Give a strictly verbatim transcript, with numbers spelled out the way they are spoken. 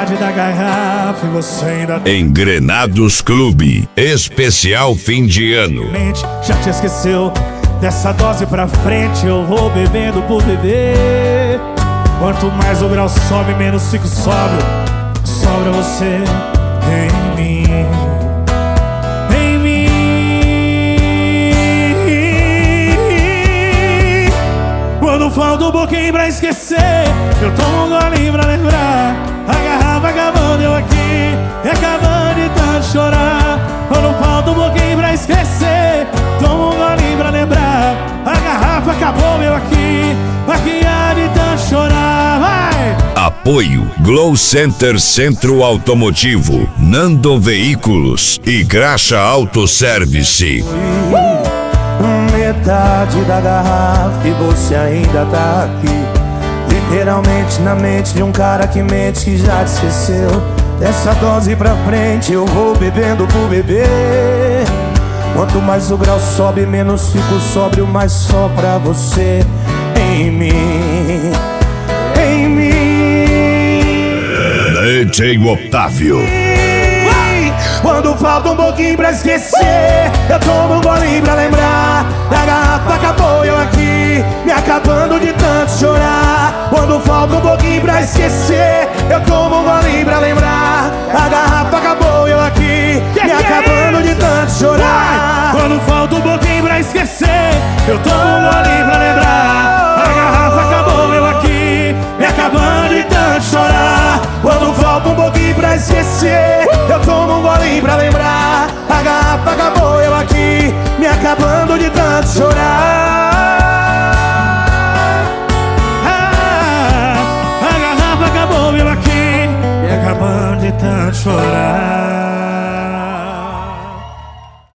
metade da garrafa e você ainda tá... Engrenados Clube, especial fim de ano. Já te esqueceu, dessa dose pra frente eu vou bebendo por beber. Quanto mais o grau sobe, menos fico sóbrio. Sobra você em mim, em mim. Quando falta um pouquinho pra esquecer, eu tomo um golinho pra lembrar. A garrafa acabando, eu aqui, e acabando de tanto chorar. Quando falta um pouquinho pra esquecer, tomo um golinho pra lembrar. A garrafa acabou, eu aqui, aqui há de tanto chorar. Vai! Apoio Glow Center Centro Automotivo, Nando Veículos e Graxa Autoservice. Uh! Metade da garrafa e você ainda tá aqui, literalmente na mente de um cara que mente que já te esqueceu. Dessa dose pra frente eu vou bebendo por beber. Quanto mais o grau sobe, menos fico sóbrio, mais só pra você em mim, em mim. D J Otávio. Quando falta um pouquinho pra esquecer, eu tomo um golinho pra lembrar. A garrafa acabou, eu aqui, me acabando de tanto chorar. Quando falta um pouquinho pra esquecer, eu tomo um golinho pra lembrar. A garrafa acabou, eu aqui, me acabando de tanto chorar. Quando falta um pouquinho pra esquecer, eu tomo um golinho pra lembrar. A garrafa acabou, eu aqui, me acabando de tanto chorar. Quando falta um pouquinho pra esquecer, eu tomo um golinho pra lembrar. A garrafa acabou, eu aqui, me acabando de tanto chorar. Ah, a garrafa acabou, eu aqui, me acabando de tanto chorar.